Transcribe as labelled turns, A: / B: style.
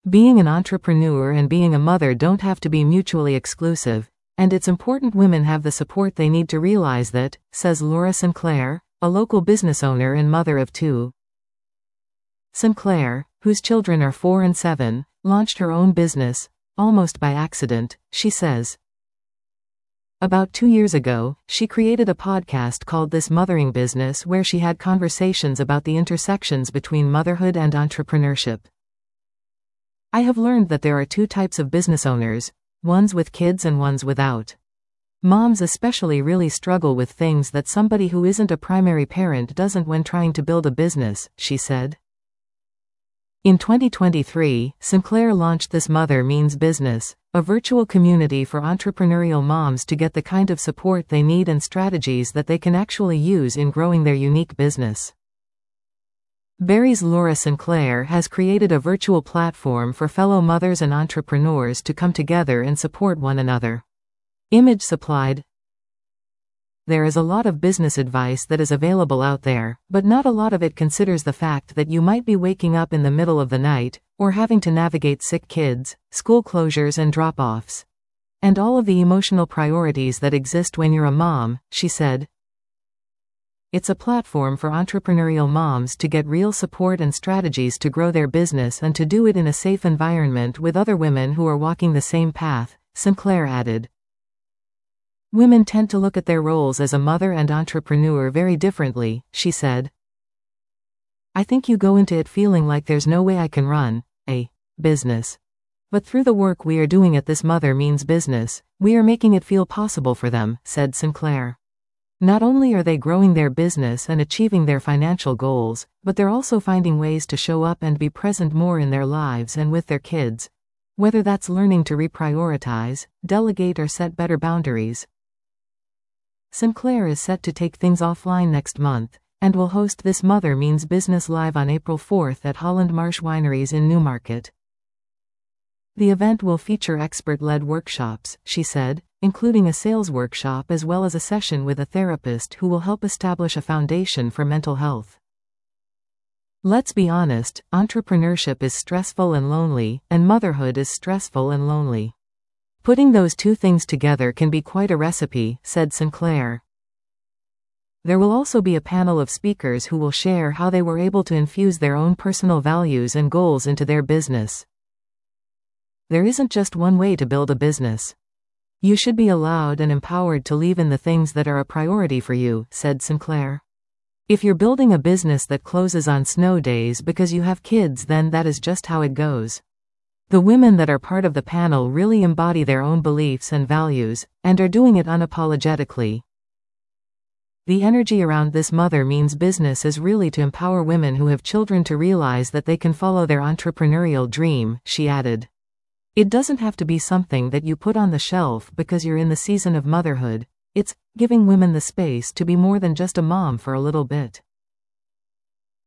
A: Being an entrepreneur and being a mother don't have to be mutually exclusive, and it's important women have the support they need to realize that, says Laura Sinclair, a local business owner and mother of two. Sinclair, whose children are 4 and 7, launched her own business, almost by accident, she says. About 2 years ago, she created a podcast called This Mothering Business where she had conversations about the intersections between motherhood and entrepreneurship. I have learned that there are two types of business owners, ones with kids and ones without. Moms especially really struggle with things that somebody who isn't a primary parent doesn't when trying to build a business, she said. In 2023, Sinclair launched This Mother Means Business, a virtual community for entrepreneurial moms to get the kind of support they need and strategies that they can actually use in growing their unique business. Barry's Laura Sinclair has created a virtual platform for fellow mothers and entrepreneurs to come together and support one another. Image supplied. There is a lot of business advice that is available out there, but not a lot of it considers the fact that you might be waking up in the middle of the night, or having to navigate sick kids, school closures and drop-offs, and all of the emotional priorities that exist when you're a mom, she said. It's a platform for entrepreneurial moms to get real support and strategies to grow their business and to do it in a safe environment with other women who are walking the same path, Sinclair added. Women tend to look at their roles as a mother and entrepreneur very differently, she said. I think you go into it feeling like there's no way I can run a business. But through the work we are doing at This Mother Means Business, we are making it feel possible for them, said Sinclair. Not only are they growing their business and achieving their financial goals, but they're also finding ways to show up and be present more in their lives and with their kids, whether that's learning to reprioritize, delegate or set better boundaries. Sinclair is set to take things offline next month, and will host This Mother Means Business live on April 4th at Holland Marsh Wineries in Newmarket. The event will feature expert-led workshops, she said, including a sales workshop as well as a session with a therapist who will help establish a foundation for mental health. Let's be honest, entrepreneurship is stressful and lonely, and motherhood is stressful and lonely. Putting those two things together can be quite a recipe, said Sinclair. There will also be a panel of speakers who will share how they were able to infuse their own personal values and goals into their business. There isn't just one way to build a business. You should be allowed and empowered to leave in the things that are a priority for you, said Sinclair. If you're building a business that closes on snow days because you have kids, then that is just how it goes. The women that are part of the panel really embody their own beliefs and values, and are doing it unapologetically. The energy around This Mother Means Business is really to empower women who have children to realize that they can follow their entrepreneurial dream, she added. It doesn't have to be something that you put on the shelf because you're in the season of motherhood. It's giving women the space to be more than just a mom for a little bit.